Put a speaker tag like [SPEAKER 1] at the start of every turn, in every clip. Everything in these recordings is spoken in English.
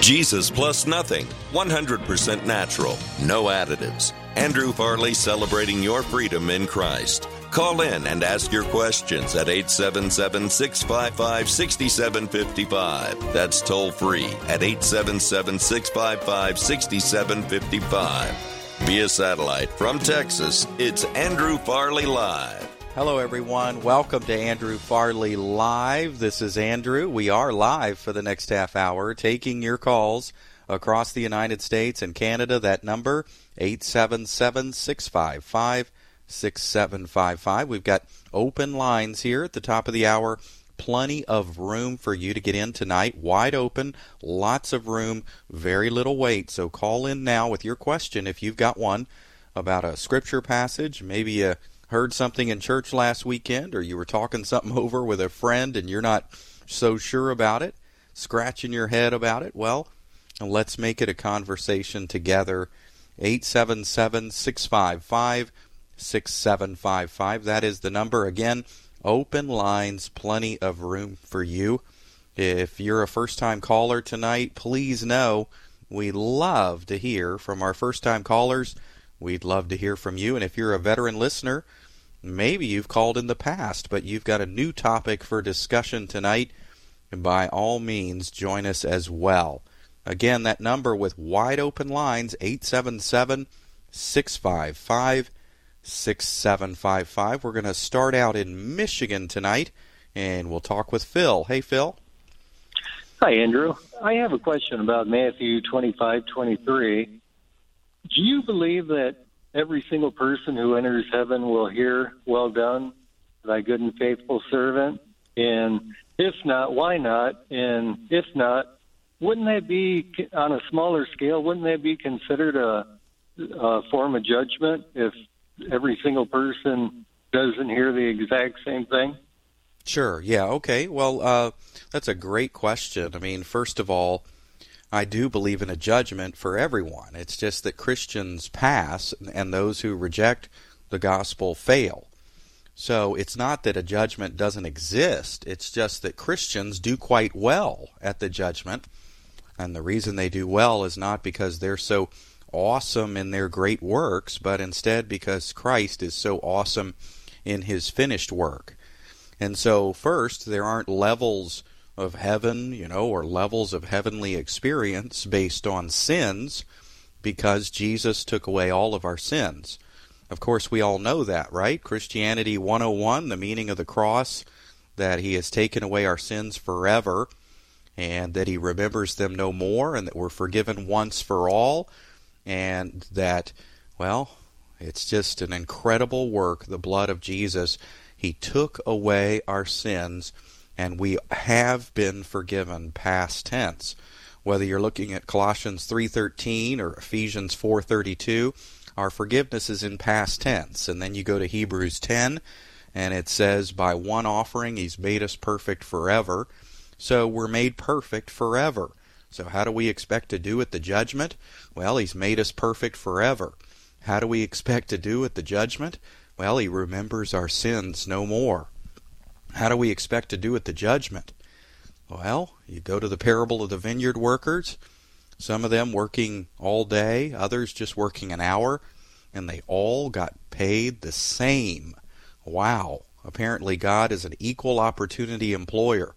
[SPEAKER 1] Jesus plus nothing, 100% natural, no additives. Andrew Farley celebrating your freedom in Christ. Call in and ask your questions at 877-655-6755. That's toll free at 877-655-6755. Via satellite from Texas, it's Andrew Farley Live.
[SPEAKER 2] Hello, everyone. Welcome to Andrew Farley Live. This is Andrew. We are live for the next half hour, taking your calls across the United States and Canada. That number, 877-655-6755. We've got open lines here at the top of the hour. Plenty of room for you to get in tonight. Wide open, lots of room, very little wait. So call in now with your question if you've got one about a scripture passage. Maybe you heard something in church last weekend, or you were talking something over with a friend and you're not so sure about it, scratching your head about it. Well, let's make it a conversation together. 877-655-6755. That is the number. Again, open lines, plenty of room for you. If you're a first-time caller tonight, please know we love to hear from our first-time callers. We'd love to hear from you. And if you're a veteran listener, maybe you've called in the past, but you've got a new topic for discussion tonight, and by all means, join us as well. Again, that number with wide open lines, 877-655-6755. We're going to start out in Michigan tonight, and we'll talk with Phil. Hey, Phil.
[SPEAKER 3] Hi, Andrew. I have a question about Matthew 25:23. Do you believe that every single person who enters heaven will hear, "Well done, thy good and faithful servant"? And if not, why not? And if not, wouldn't that be, on a smaller scale, wouldn't that be considered a form of judgment if every single person doesn't hear the exact same thing?
[SPEAKER 2] Sure, yeah, okay. Well, that's a great question. I mean, first of all, I do believe in a judgment for everyone. It's just that Christians pass and those who reject the gospel fail. So it's not that a judgment doesn't exist. It's just that Christians do quite well at the judgment. And the reason they do well is not because they're so awesome in their great works, but instead because Christ is so awesome in his finished work. And so first, there aren't levels of heaven, or levels of heavenly experience based on sins, because Jesus took away all of our sins. Of course, we all know that, right? Christianity 101, the meaning of the cross, that he has taken away our sins forever, and that he remembers them no more, and that we're forgiven once for all, and that, well, it's just an incredible work, the blood of Jesus. He took away our sins, and we have been forgiven, past tense. Whether you're looking at Colossians 3:13 or Ephesians 4:32, our forgiveness is in past tense. And then you go to Hebrews 10, and it says, by one offering he's made us perfect forever. So we're made perfect forever. So how do we expect to do at the judgment? Well, he's made us perfect forever. How do we expect to do at the judgment? Well, he remembers our sins no more. How do we expect to do at the judgment? Well, you go to the parable of the vineyard workers, some of them working all day, others just working an hour, and they all got paid the same. Wow. Apparently God is an equal opportunity employer.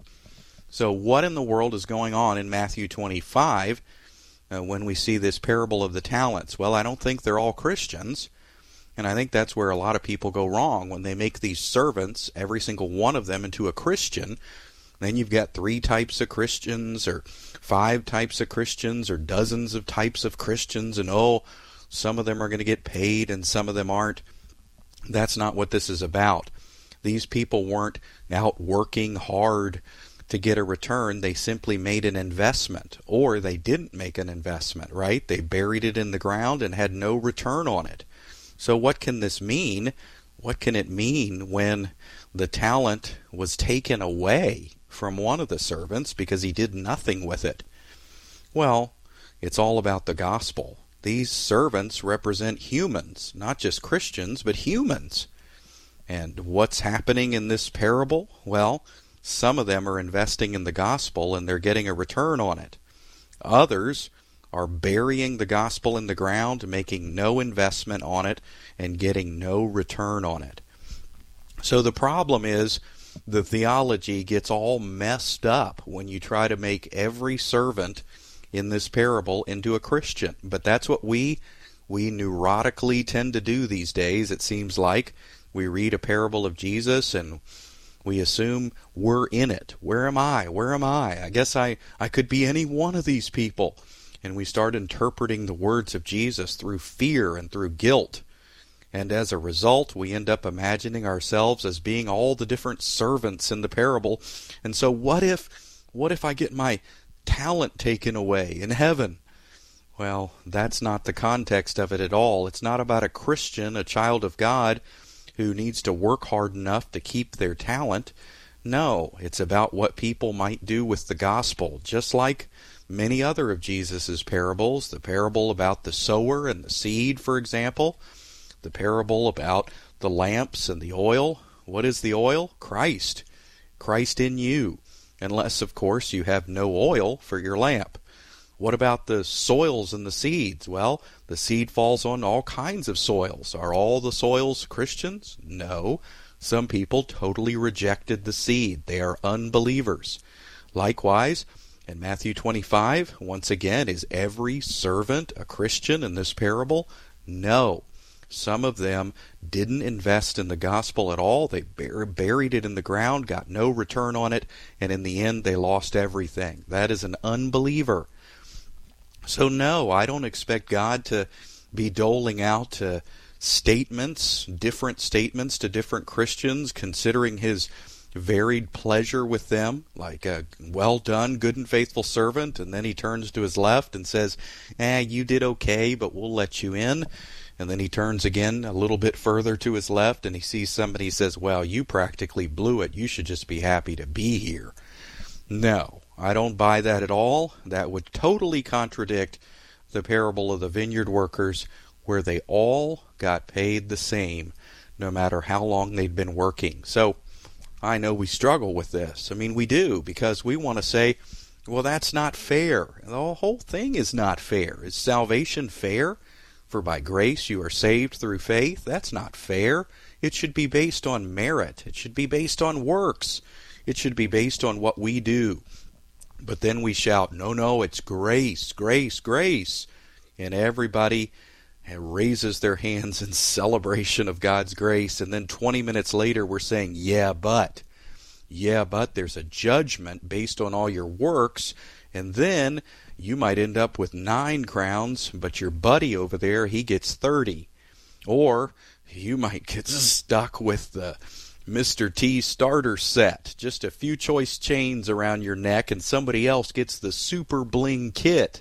[SPEAKER 2] So what in the world is going on in Matthew 25 when we see this parable of the talents? Well, I don't think they're all Christians. And I think that's where a lot of people go wrong when they make these servants, every single one of them, into a Christian. Then you've got 3 types of Christians, or 5 types of Christians, or dozens of types of Christians, and some of them are going to get paid and some of them aren't. That's not what this is about. These people weren't out working hard to get a return. They simply made an investment, or they didn't make an investment, right? They buried it in the ground and had no return on it. So what can this mean? What can it mean when the talent was taken away from one of the servants because he did nothing with it? Well, it's all about the gospel. These servants represent humans, not just Christians, but humans. And what's happening in this parable? Well, some of them are investing in the gospel and they're getting a return on it. Others are burying the gospel in the ground, making no investment on it, and getting no return on it. So the problem is the theology gets all messed up when you try to make every servant in this parable into a Christian. But that's what we neurotically tend to do these days, it seems like. We read a parable of Jesus and we assume we're in it. Where am I? Where am I? I guess I could be any one of these people. And we start interpreting the words of Jesus through fear and through guilt. And as a result, we end up imagining ourselves as being all the different servants in the parable. And so what if I get my talent taken away in heaven? Well, that's not the context of it at all. It's not about a Christian, a child of God, who needs to work hard enough to keep their talent. No, it's about what people might do with the gospel, just like many other of Jesus' parables. The parable about the sower and the seed, for example. The parable about the lamps and the oil. What is the oil? Christ. Christ in you. Unless, of course, you have no oil for your lamp. What about the soils and the seeds? Well, the seed falls on all kinds of soils. Are all the soils Christians? No. Some people totally rejected the seed. They are unbelievers. Likewise, in Matthew 25, once again, is every servant a Christian in this parable? No. Some of them didn't invest in the gospel at all. They buried it in the ground, got no return on it, and in the end they lost everything. That is an unbeliever. So no, I don't expect God to be doling out statements, different statements to different Christians, considering His varied pleasure with them, like a well done, good and faithful servant, and then He turns to His left and says, you did okay, but we'll let you in. And then He turns again a little bit further to His left, and He sees somebody, He says, well, you practically blew it. You should just be happy to be here. No, I don't buy that at all. That would totally contradict the parable of the vineyard workers, where they all got paid the same, no matter how long they'd been working. So I know we struggle with this. I mean, we do, because we want to say, well, that's not fair. The whole thing is not fair. Is salvation fair? For by grace you are saved through faith? That's not fair. It should be based on merit. It should be based on works. It should be based on what we do. But then we shout, no, it's grace, grace, grace. And everybody raises their hands in celebration of God's grace. And then 20 minutes later we're saying, yeah, but there's a judgment based on all your works. And then you might end up with 9 crowns, but your buddy over there, he gets 30. Or you might get stuck with the Mr. T starter set, just a few choice chains around your neck, and somebody else gets the super bling kit.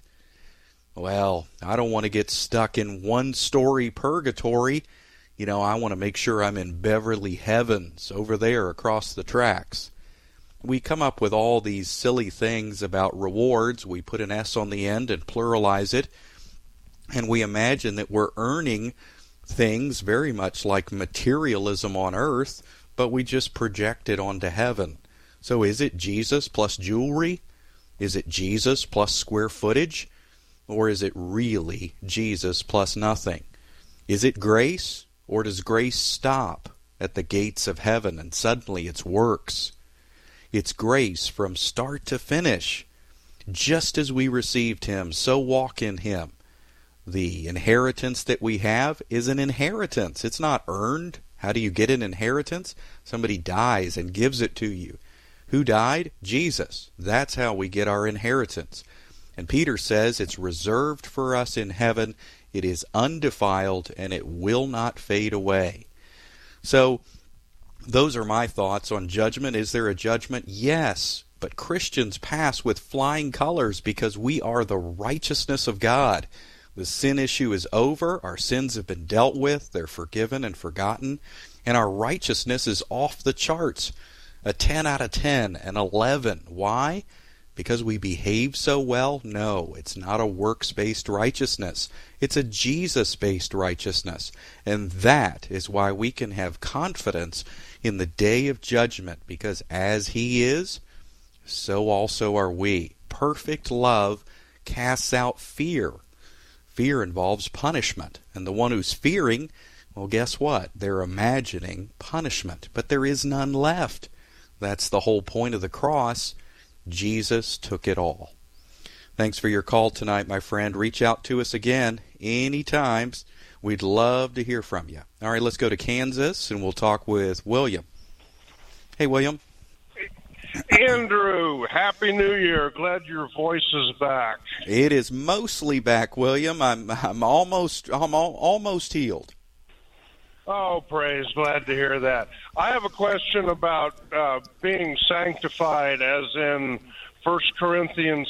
[SPEAKER 2] Well, I don't want to get stuck in one-story purgatory. I want to make sure I'm in Beverly Heavens over there across the tracks. We come up with all these silly things about rewards. We put an S on the end and pluralize it, and we imagine that we're earning things very much like materialism on earth, but we just project it onto heaven. So is it Jesus plus jewelry? Is it Jesus plus square footage? Or is it really Jesus plus nothing? Is it grace? Or does grace stop at the gates of heaven and suddenly it's works? It's grace from start to finish. Just as we received Him, so walk in Him. The inheritance that we have is an inheritance. It's not earned. How do you get an inheritance? Somebody dies and gives it to you. Who died? Jesus. That's how we get our inheritance. And Peter says it's reserved for us in heaven. It is undefiled and it will not fade away. So those are my thoughts on judgment. Is there a judgment? Yes. But Christians pass with flying colors because we are the righteousness of God. The sin issue is over. Our sins have been dealt with. They're forgiven and forgotten. And our righteousness is off the charts. A 10 out of 10, an 11. Why? Because we behave so well? No, it's not a works-based righteousness. It's a Jesus-based righteousness. And that is why we can have confidence in the day of judgment, because as He is, so also are we. Perfect love casts out fear. Fear involves punishment. And the one who's fearing, well, guess what? They're imagining punishment. But there is none left. That's the whole point of the cross. Jesus took it all. Thanks for your call tonight, my friend. Reach out to us again anytime. We'd love to hear from you. All right, let's go to Kansas, and we'll talk with William. Hey, William.
[SPEAKER 4] Andrew, Happy New Year. Glad your voice is back.
[SPEAKER 2] It is mostly back, William. I'm almost healed.
[SPEAKER 4] Oh, praise. Glad to hear that. I have a question about being sanctified, as in 1 Corinthians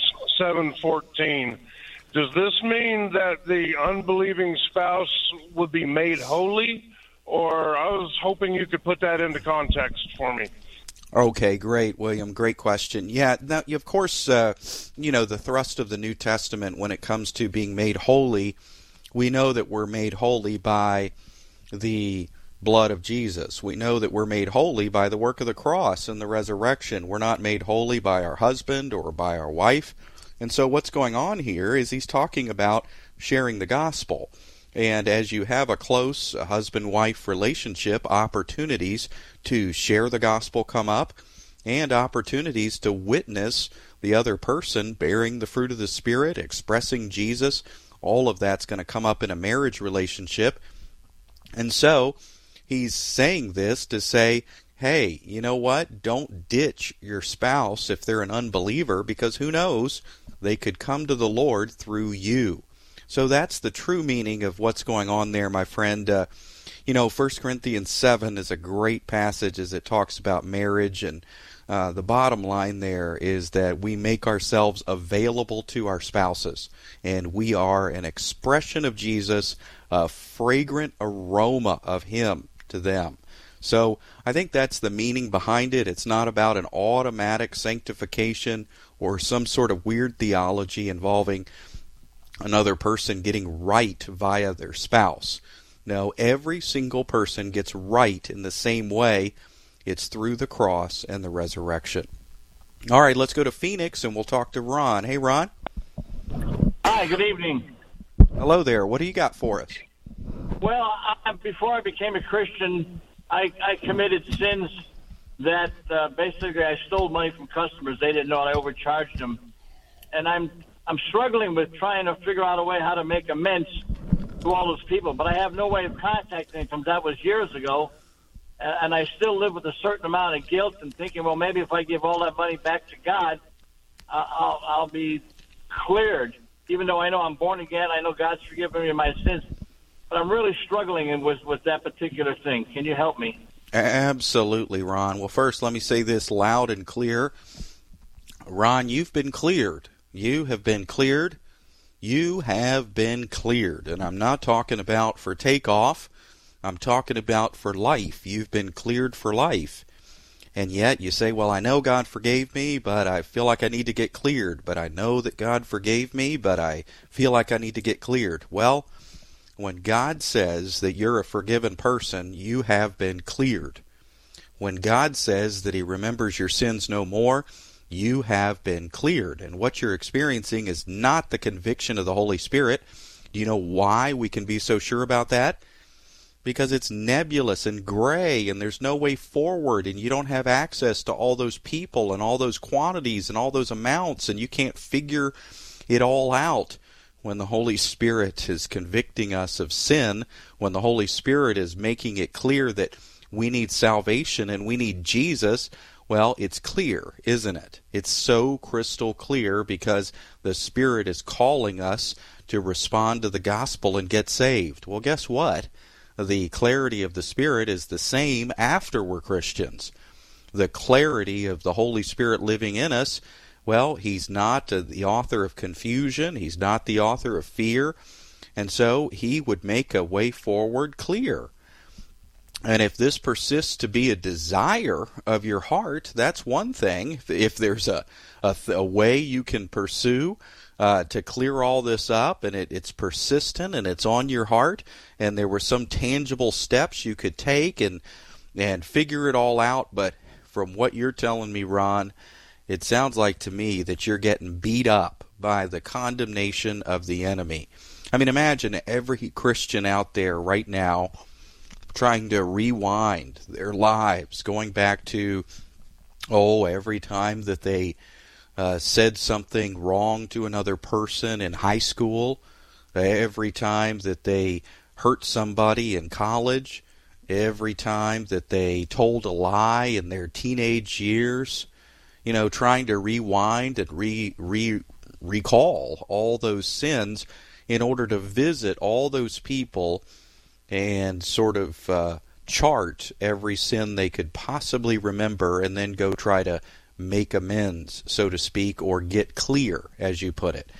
[SPEAKER 4] 7:14. Does this mean that the unbelieving spouse would be made holy? Or I was hoping you could put that into context for me.
[SPEAKER 2] Okay, great, William. Great question. Yeah, now, of course, the thrust of the New Testament when it comes to being made holy, we know that we're made holy by the blood of Jesus. We know that we're made holy by the work of the cross and the resurrection. We're not made holy by our husband or by our wife. And so what's going on here is he's talking about sharing the gospel. And as you have a close husband-wife relationship, opportunities to share the gospel come up, and opportunities to witness the other person bearing the fruit of the Spirit, expressing Jesus. All of that's going to come up in a marriage relationship. And so he's saying this to say, hey, you know what? Don't ditch your spouse if they're an unbeliever, because who knows? They could come to the Lord through you. So that's the true meaning of what's going on there, my friend. 1 Corinthians 7 is a great passage as it talks about marriage, and the bottom line there is that we make ourselves available to our spouses, and we are an expression of Jesus, a fragrant aroma of Him to them. So I think that's the meaning behind it. It's not about an automatic sanctification or some sort of weird theology involving another person getting right via their spouse. No, every single person gets right in the same way. It's through the cross and the resurrection. All right, let's go to Phoenix, and we'll talk to Ron. Hey, Ron.
[SPEAKER 5] Hi, good evening.
[SPEAKER 2] Hello there. What do you got for us?
[SPEAKER 5] Well, before I became a Christian, I committed sins that basically I stole money from customers. They didn't know it. I overcharged them. And I'm struggling with trying to figure out a way how to make amends to all those people, but I have no way of contacting them. That was years ago, and I still live with a certain amount of guilt and thinking, well, maybe if I give all that money back to God, I'll be cleared. Even though I know I'm born again, I know God's forgiven me of my sins, but I'm really struggling with that particular thing. Can you help me?
[SPEAKER 2] Absolutely, Ron. Well, first, let me say this loud and clear. Ron, you've been cleared. You have been cleared. You have been cleared. And I'm not talking about for takeoff. I'm talking about for life. You've been cleared for life. And yet you say, well, I know God forgave me, but I feel like I need to get cleared. But I know that God forgave me, but I feel like I need to get cleared. Well, when God says that you're a forgiven person, you have been cleared. When God says that He remembers your sins no more, you have been cleared. And what you're experiencing is not the conviction of the Holy Spirit. Do you know why we can be so sure about that? Because it's nebulous and gray, and there's no way forward, and you don't have access to all those people and all those quantities and all those amounts, and you can't figure it all out. When the Holy Spirit is convicting us of sin, when the Holy Spirit is making it clear that we need salvation and we need Jesus, well, it's clear, isn't it? It's so crystal clear because the Spirit is calling us to respond to the gospel and get saved. Well, guess what? The clarity of the Spirit is the same after we're Christians. The clarity of the Holy Spirit living in us, well, He's not the author of confusion. He's not the author of fear. And so He would make a way forward clear. And if this persists to be a desire of your heart, that's one thing. If there's a way you can pursue to clear all this up, and it's persistent and it's on your heart, and there were some tangible steps you could take and figure it all out. But from what you're telling me, Ron, it sounds like to me that you're getting beat up by the condemnation of the enemy. I mean, imagine every Christian out there right now trying to rewind their lives, going back to, every time that they said something wrong to another person in high school, every time that they hurt somebody in college, every time that they told a lie in their teenage years, trying to rewind and recall all those sins in order to visit all those people and sort of chart every sin they could possibly remember and then go try to make amends, so to speak, or get clear, as you put it.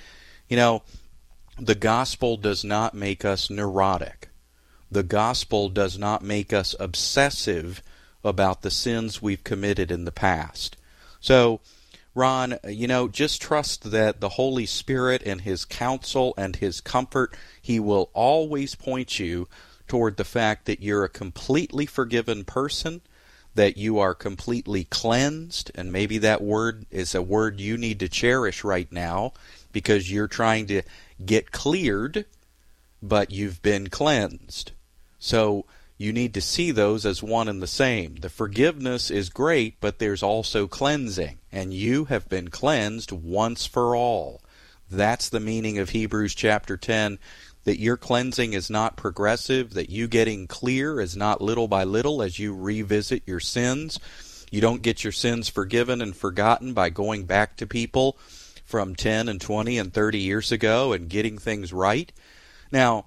[SPEAKER 2] The gospel does not make us neurotic. The gospel does not make us obsessive about the sins we've committed in the past. So, Ron, just trust that the Holy Spirit and His counsel and His comfort, He will always point you toward the fact that you're a completely forgiven person, that you are completely cleansed, and maybe that word is a word you need to cherish right now because you're trying to get cleared, but you've been cleansed. So you need to see those as one and the same. The forgiveness is great, but there's also cleansing, and you have been cleansed once for all. That's the meaning of Hebrews chapter 10, that your cleansing is not progressive, that you getting clear is not little by little as you revisit your sins. You don't get your sins forgiven and forgotten by going back to people from 10 and 20 and 30 years ago and getting things right. Now,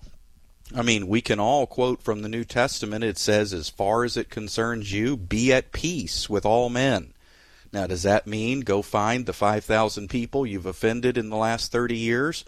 [SPEAKER 2] we can all quote from the New Testament. It says, as far as it concerns you, be at peace with all men. Now, does that mean go find the 5,000 people you've offended in the last 30 years?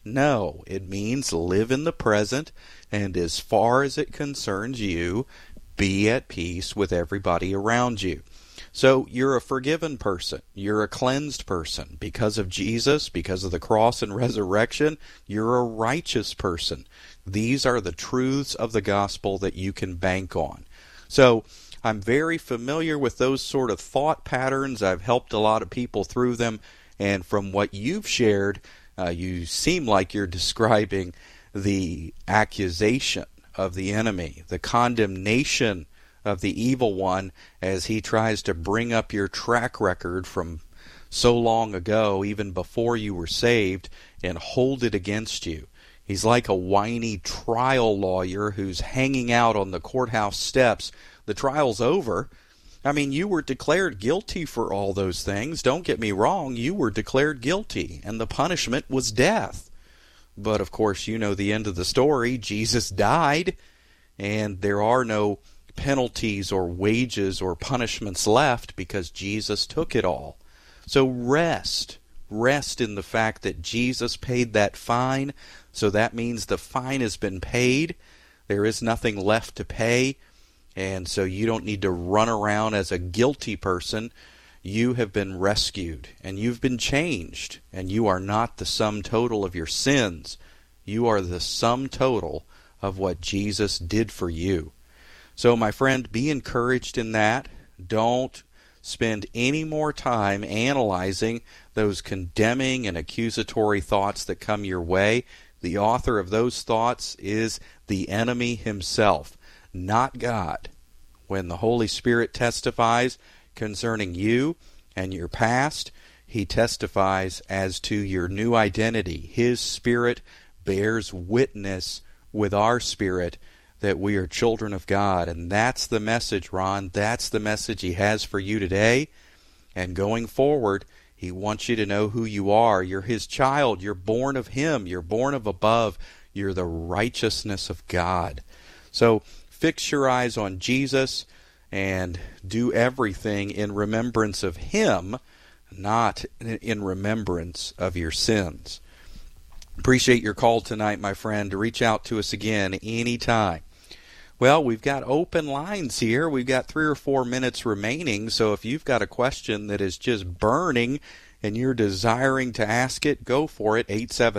[SPEAKER 2] No, it means live in the present, and as far as it concerns you, be at peace with everybody around you. So you're a forgiven person. You're a cleansed person. Because of Jesus, because of the cross and resurrection, you're a righteous person. These are the truths of the gospel that you can bank on. So I'm very familiar with those sort of thought patterns. I've helped a lot of people through them. And from what you've shared, you seem like you're describing the accusation of the enemy, the condemnation of the evil one as he tries to bring up your track record from so long ago, even before you were saved, and hold it against you. He's like a whiny trial lawyer who's hanging out on the courthouse steps. The trial's over. You were declared guilty for all those things. Don't get me wrong, you were declared guilty, and the punishment was death. But, of course, you know the end of the story. Jesus died, and there are no penalties or wages or punishments left because Jesus took it all. So rest in the fact that Jesus paid that fine. So that means the fine has been paid. There is nothing left to pay. And so you don't need to run around as a guilty person. You have been rescued and you've been changed. And you are not the sum total of your sins. You are the sum total of what Jesus did for you. So, my friend, be encouraged in that. Don't spend any more time analyzing those condemning and accusatory thoughts that come your way. The author of those thoughts is the enemy himself, not God. When the Holy Spirit testifies concerning you and your past, He testifies as to your new identity. His Spirit bears witness with our spirit that we are children of God. And that's the message, Ron. That's the message He has for you today. And going forward, He wants you to know who you are. You're His child. You're born of Him. You're born of above. You're the righteousness of God. So fix your eyes on Jesus and do everything in remembrance of Him, not in remembrance of your sins. Appreciate your call tonight, my friend. Reach out to us again anytime. Well, we've got open lines here. We've got 3 or 4 minutes remaining, so if you've got a question that is just burning and you're desiring to ask it, go for it.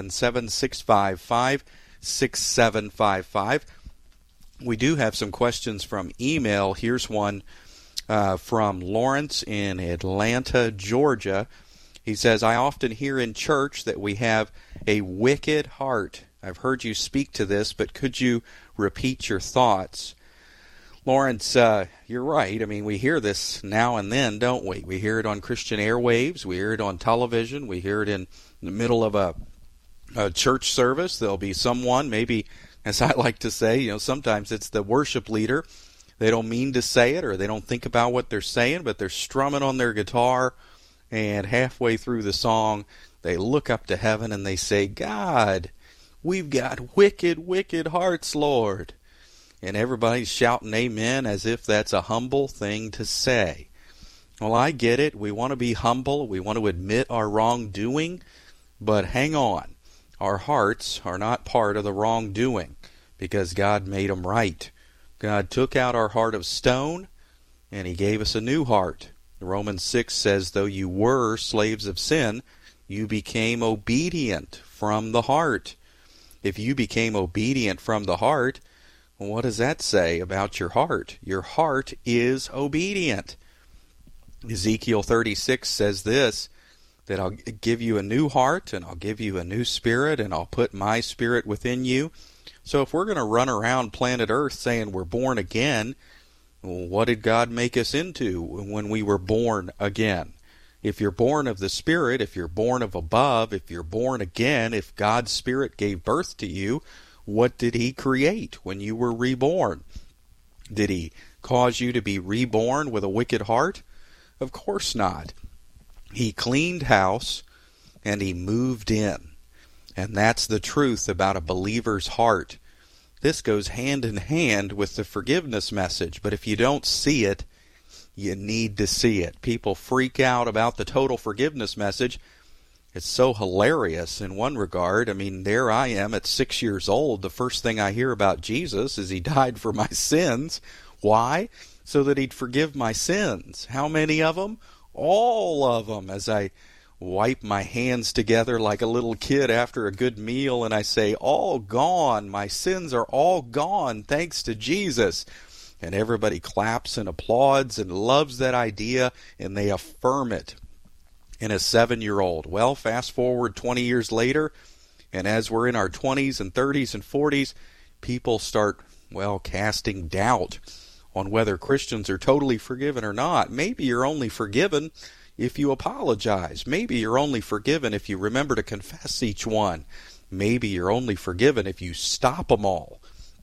[SPEAKER 2] 877-655-6755. We do have some questions from email. Here's one from Lawrence in Atlanta, Georgia. He says, I often hear in church that we have a wicked heart. I've heard you speak to this, but could you repeat your thoughts? Lawrence, you're right. I mean, we hear this now and then, don't we? We hear it on Christian airwaves. We hear it on television. We hear it in the middle of a church service. There'll be someone, maybe, as I like to say, sometimes it's the worship leader. They don't mean to say it, or they don't think about what they're saying, but they're strumming on their guitar, and halfway through the song, they look up to heaven and they say, God, we've got wicked, wicked hearts, Lord. And everybody's shouting amen as if that's a humble thing to say. Well, I get it. We want to be humble. We want to admit our wrongdoing. But hang on. Our hearts are not part of the wrongdoing because God made them right. God took out our heart of stone and He gave us a new heart. Romans 6 says, though you were slaves of sin, you became obedient from the heart. If you became obedient from the heart, what does that say about your heart? Your heart is obedient. Ezekiel 36 says this, that I'll give you a new heart, and I'll give you a new spirit, and I'll put my spirit within you. So if we're going to run around planet Earth saying we're born again, what did God make us into when we were born again? If you're born of the Spirit, if you're born of above, if you're born again, if God's Spirit gave birth to you, what did He create when you were reborn? Did He cause you to be reborn with a wicked heart? Of course not. He cleaned house and He moved in. And that's the truth about a believer's heart. This goes hand in hand with the forgiveness message, but if you don't see it, you need to see it. People freak out about the total forgiveness message. It's so hilarious in one regard. I mean, there I am at 6 years old. The first thing I hear about Jesus is He died for my sins. Why? So that He'd forgive my sins. How many of them? All of them. As I wipe my hands together like a little kid after a good meal and I say, all gone. My sins are all gone thanks to Jesus. And everybody claps and applauds and loves that idea, and they affirm it in a 7-year-old. Well, fast forward 20 years later, and as we're in our 20s and 30s and 40s, people start, casting doubt on whether Christians are totally forgiven or not. Maybe you're only forgiven if you apologize. Maybe you're only forgiven if you remember to confess each one. Maybe you're only forgiven if you stop them all.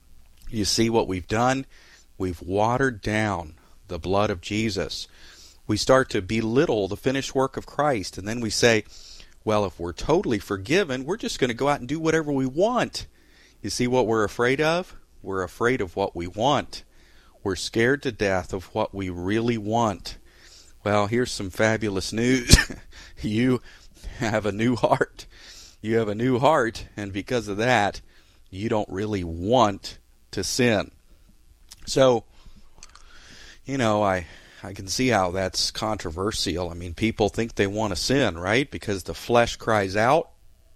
[SPEAKER 2] You see what we've done? We've watered down the blood of Jesus. We start to belittle the finished work of Christ, and then we say, well, if we're totally forgiven, we're just going to go out and do whatever we want. You see what we're afraid of? We're afraid of what we want. We're scared to death of what we really want. Well, here's some fabulous news. You have a new heart. You have a new heart, and because of that, you don't really want to sin. So, I can see how that's controversial. I mean, people think they want to sin, right? Because the flesh cries out.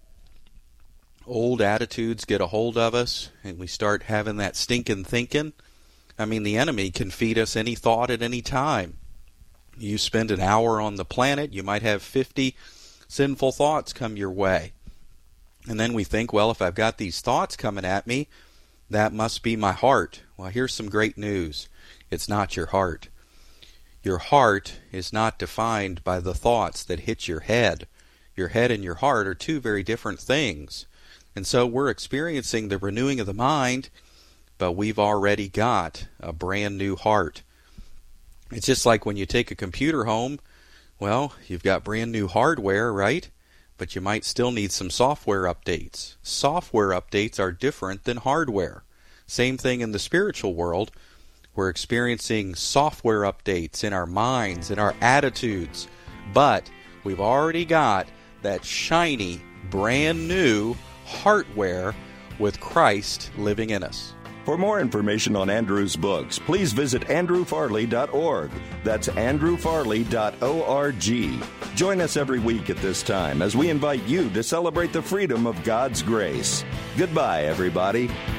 [SPEAKER 2] Old attitudes get a hold of us, and we start having that stinking thinking. I mean, the enemy can feed us any thought at any time. You spend an hour on the planet, you might have 50 sinful thoughts come your way. And then we think, well, if I've got these thoughts coming at me, that must be my heart. Well, here's some great news. It's not your heart. Your heart is not defined by the thoughts that hit your head. Your head and your heart are two very different things. And so we're experiencing the renewing of the mind, but we've already got a brand new heart. It's just like when you take a computer home, well, you've got brand new hardware, right? But you might still need some software updates. Software updates are different than hardware. Same thing in the spiritual world. We're experiencing software updates in our minds, in our attitudes. But we've already got that shiny, brand new hardware with Christ living in us.
[SPEAKER 6] For more information on Andrew's books, please visit andrewfarley.org. That's andrewfarley.org. Join us every week at this time as we invite you to celebrate the freedom of God's grace. Goodbye, everybody.